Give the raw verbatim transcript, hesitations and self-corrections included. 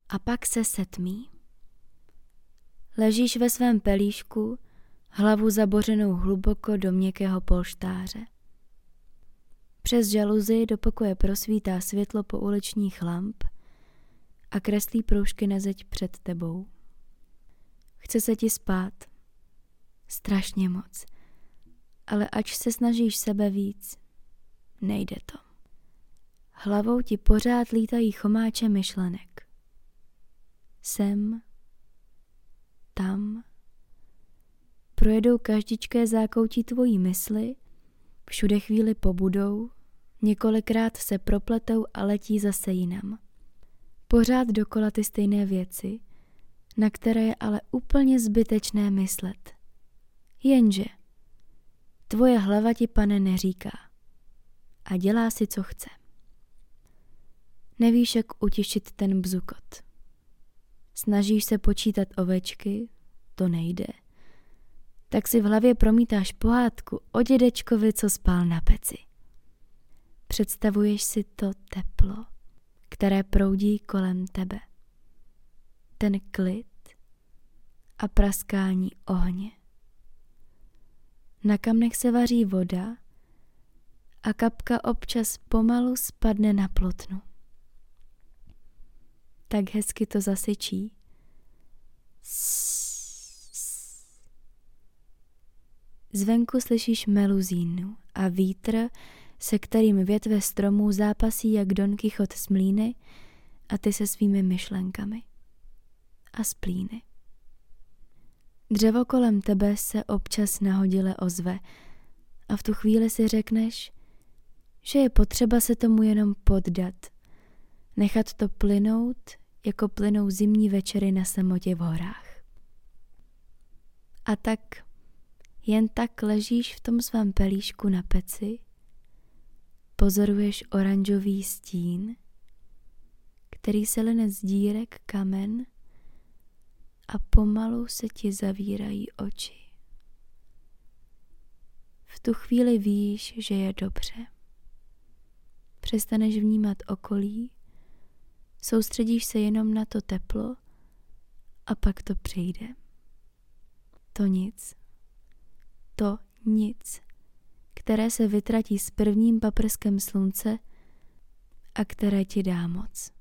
A pak se setmí. Ležíš ve svém pelíšku, hlavu zabořenou hluboko do měkkého polštáře. Přes žaluzi do pokoje prosvítá světlo pouličních lamp a kreslí proužky na zeď před tebou. Chce se ti spát. Strašně moc. Ale ač se snažíš sebe víc, nejde to. Hlavou ti pořád lítají chomáče myšlenek. Sem, tam. Projedou každičké zákoutí tvojí mysli, všude chvíli pobudou, několikrát se propletou a letí zase jinam. Pořád dokola ty stejné věci, na které je ale úplně zbytečné myslet. Jenže tvoje hlava ti, pane, neříká a dělá si, co chce. Nevíš, jak utišit ten bzukot. Snažíš se počítat ovečky, to nejde. Tak si v hlavě promítáš pohádku o dědečkovi, co spal na peci. Představuješ si to teplo, které proudí kolem tebe. Ten klid a praskání ohně. Na kamnech se vaří voda a kapka občas pomalu spadne na plotnu. Tak hezky to zasyčí. Zvenku slyšíš meluzínu a vítr, se kterým větve stromů zápasí jak Don Kichot s mlýny a ty se svými myšlenkami. A z plíny. Dřevo kolem tebe se občas nahodile ozve a v tu chvíli si řekneš, že je potřeba se tomu jenom poddat, nechat to plynout, jako plynou zimní večery na samotě v horách. A tak jen tak ležíš v tom svém pelíšku na peci, pozoruješ oranžový stín, který se line z dírek kamen a pomalu se ti zavírají oči. V tu chvíli víš, že je dobře. Přestaneš vnímat okolí, soustředíš se jenom na to teplo a pak to přijde. To nic. To nic, které se vytratí s prvním paprskem slunce a které ti dá moc.